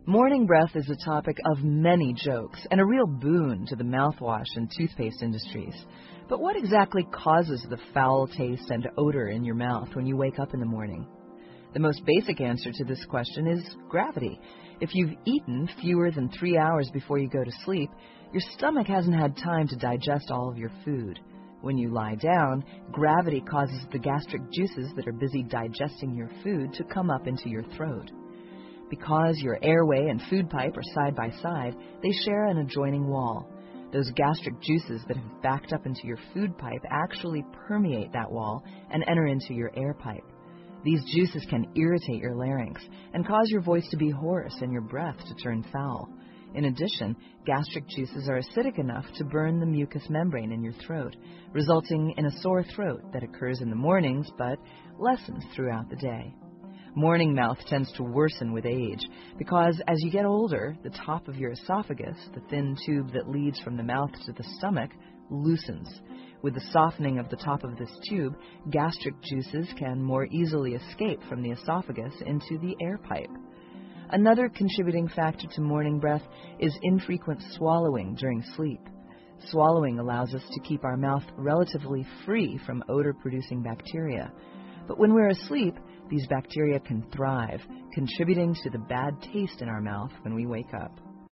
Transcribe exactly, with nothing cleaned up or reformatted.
Morning breath is a topic of many jokes and a real boon to the mouthwash and toothpaste industries. But what exactly causes the foul taste and odor in your mouth when you wake up in the morning? The most basic answer to this question is gravity. If you've eaten fewer than three hours before you go to sleep, your stomach hasn't had time to digest all of your food. When you lie down, gravity causes the gastric juices that are busy digesting your food to come up into your throat. Because your airway and food pipe are side by side, they share an adjoining wall. Those gastric juices that have backed up into your food pipe actually permeate that wall and enter into your air pipe. These juices can irritate your larynx and cause your voice to be hoarse and your breath to turn foul. In addition, gastric juices are acidic enough to burn the mucous membrane in your throat, resulting in a sore throat that occurs in the mornings but lessens throughout the day. Morning mouth tends to worsen with age because as you get older, the top of your esophagus, the thin tube that leads from the mouth to the stomach, loosens. With the softening of the top of this tube, gastric juices can more easily escape from the esophagus into the air pipe. Another contributing factor to morning breath is infrequent swallowing during sleep. Swallowing allows us to keep our mouth relatively free from odor-producing bacteria. But when we're asleep, these bacteria can thrive, contributing to the bad taste in our mouth when we wake up.